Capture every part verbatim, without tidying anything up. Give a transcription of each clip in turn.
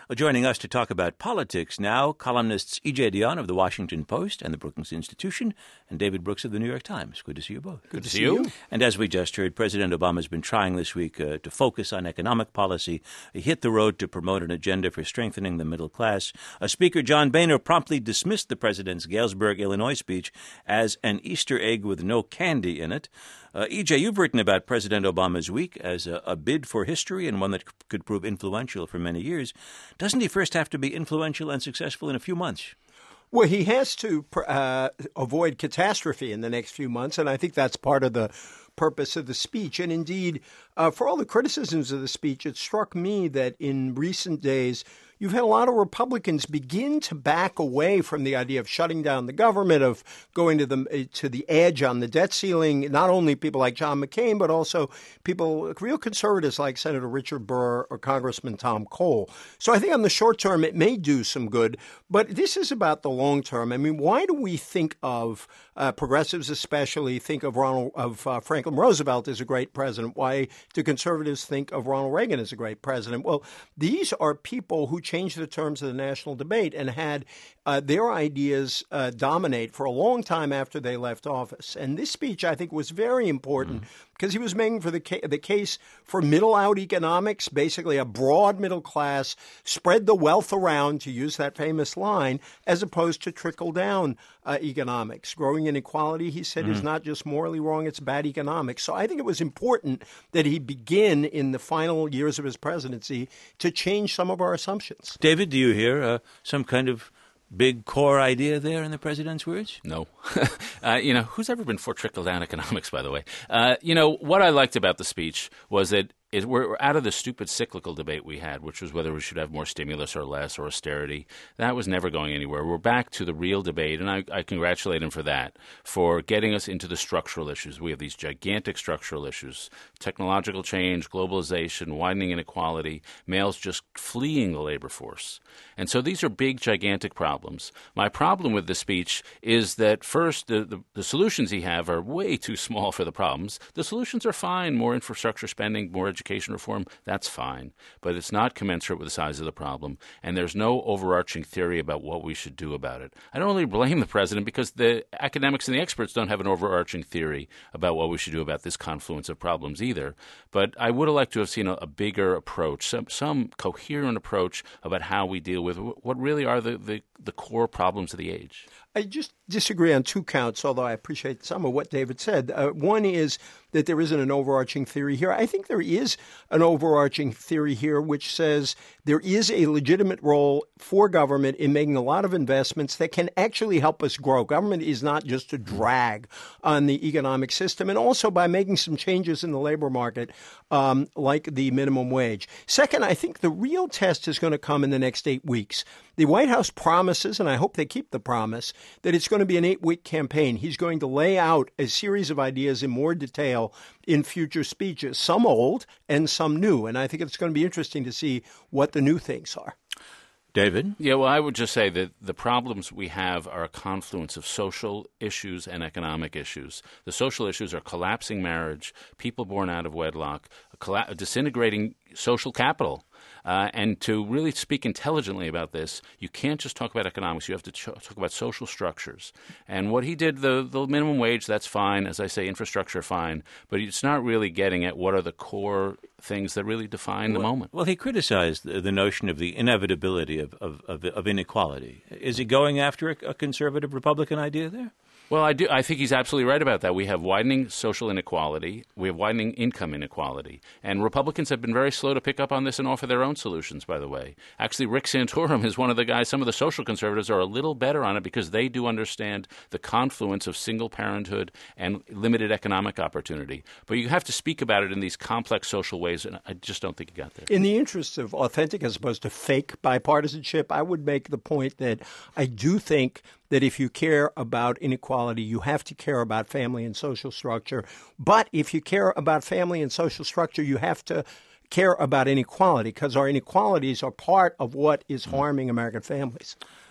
Well, joining us to talk about politics now, columnists E J Dionne of The Washington Post and the Brookings Institution, and David Brooks of The New York Times. Good to see you both. Good, Good to see you. you. And as we just heard, President Obama has been trying this week uh, to focus on economic policy. He hit the road to promote an agenda for strengthening the middle class. Uh, Speaker John Boehner promptly dismissed the president's Galesburg, Illinois speech as an Easter egg with no candy in it. Uh, E J, you've written about President Obama's week as a, a bid for history and one that c- could prove influential for many years. Doesn't he first have to be influential and successful in a few months? Well, he has to uh, avoid catastrophe in the next few months, and I think that's part of the purpose of the speech. And indeed, uh, for all the criticisms of the speech, it struck me that in recent days, you've had a lot of Republicans begin to back away from the idea of shutting down the government, of going to the to the edge on the debt ceiling. Not only people like John McCain, but also people, real conservatives like Senator Richard Burr or Congressman Tom Cole. So I think on the short term, it may do some good. But this is about the long term. I mean, why do we think of uh, progressives especially think of Ronald of uh, Franklin Roosevelt as a great president? Why do conservatives think of Ronald Reagan as a great president? Well, these are people who changed the terms of the national debate and had uh, their ideas uh, dominate for a long time after they left office. And this speech, I think, was very important because mm-hmm. he was making for the, ca- the case for middle-out economics, basically a broad middle class, spread the wealth around, to use that famous line, as opposed to trickle-down uh, economics. Growing inequality, he said, mm-hmm. is not just morally wrong, it's bad economics. So I think it was important that he begin in the final years of his presidency to change some of our assumptions. David, do you hear uh, some kind of big core idea there in the president's words? No. uh, you know, who's ever been for trickle-down economics, by the way? Uh, you know, what I liked about the speech was that it, we're out of the stupid cyclical debate we had, which was whether we should have more stimulus or less or austerity. That was never going anywhere. We're back to the real debate, and I, I congratulate him for that, for getting us into the structural issues. We have these gigantic structural issues: technological change, globalization, widening inequality, males just fleeing the labor force. And so these are big, gigantic problems. My problem with the speech is that, first, the, the, the solutions he have are way too small for the problems. The solutions are fine: more infrastructure spending, more education reform, that's fine. But it's not commensurate with the size of the problem, and there's no overarching theory about what we should do about it. I don't really blame the president, because the academics and the experts don't have an overarching theory about what we should do about this confluence of problems either. But I would have liked to have seen a, a bigger approach, some, some coherent approach about how we deal with what really are the, the, the core problems of the age. I just disagree on two counts, although I appreciate some of what David said. Uh, one is that there isn't an overarching theory here. I think there is an overarching theory here which says there is a legitimate role for government in making a lot of investments that can actually help us grow. Government is not just a drag on the economic system, and also by making some changes in the labor market, um, like the minimum wage. Second, I think the real test is going to come in the next eight weeks. The White House promises, and I hope they keep the promise, that it's going to be an eight-week campaign. He's going to lay out a series of ideas in more detail in future speeches, some old and some new. And I think it's going to be interesting to see what the new things are. David? Yeah, well, I would just say that the problems we have are a confluence of social issues and economic issues. The social issues are collapsing marriage, people born out of wedlock, a, colla- a disintegrating social capital. Uh, and to really speak intelligently about this, you can't just talk about economics. You have to ch- talk about social structures. And what he did, the, the minimum wage, that's fine. As I say, infrastructure, fine. But it's not really getting at what are the core things that really define well, the moment. Well, he criticized the, the notion of the inevitability of, of, of, of inequality. Is he going after a, a conservative Republican idea there? Well, I do. I think he's absolutely right about that. We have widening social inequality. We have widening income inequality. And Republicans have been very slow to pick up on this and offer their own solutions, by the way. Actually, Rick Santorum is one of the guys. Some of the social conservatives are a little better on it because they do understand the confluence of single parenthood and limited economic opportunity. But you have to speak about it in these complex social ways, and I just don't think he got there. In the interest of authentic as opposed to fake bipartisanship, I would make the point that I do think that if you care about inequality, you have to care about family and social structure. But if you care about family and social structure, you have to care about inequality, because our inequalities are part of what is harming American families.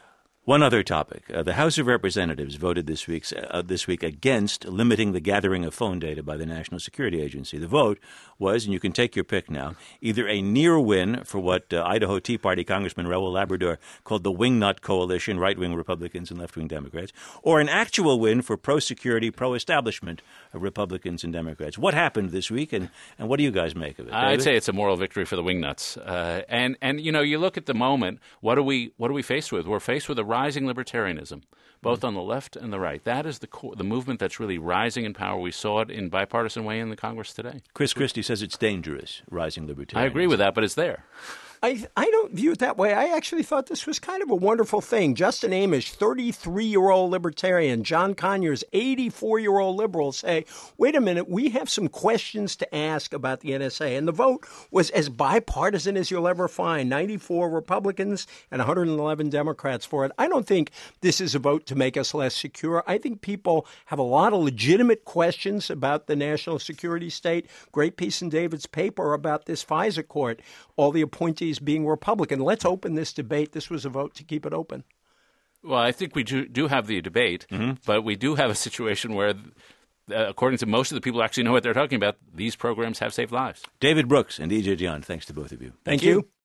One other topic. Uh, the House of Representatives voted this, week's, uh, this week against limiting the gathering of phone data by the National Security Agency. The vote was, and you can take your pick now, either a near win for what uh, Idaho Tea Party Congressman Raul Labrador called the Wingnut Coalition, right-wing Republicans and left-wing Democrats, or an actual win for pro-security, pro-establishment of Republicans and Democrats. What happened this week, and, and what do you guys make of it? I'd David? say it's a moral victory for the Wingnuts. Uh, and, and, you know, you look at the moment, what are we, what are we faced with? We're faced with a rising libertarianism, both on the left and the right. That is the co- the movement that's really rising in power. We saw it in bipartisan way in the Congress today. Chris Christie says it's dangerous, rising libertarianism. I agree with that, but it's there. I I don't view it that way. I actually thought this was kind of a wonderful thing. Justin Amash, thirty-three-year-old libertarian, John Conyers, eighty-four-year-old liberal, say, wait a minute, we have some questions to ask about the N S A. And the vote was as bipartisan as you'll ever find, ninety-four Republicans and one hundred eleven Democrats for it. I don't think this is a vote to make us less secure. I think people have a lot of legitimate questions about the national security state. Great piece in David's paper about this FISA court, all the appointees being Republican. Let's open this debate. This was a vote to keep it open. Well, I think we do, do have the debate, mm-hmm. but we do have a situation where, uh, according to most of the people who actually know what they're talking about, these programs have saved lives. David Brooks and E J Dionne, thanks to both of you. Thank, Thank you. you.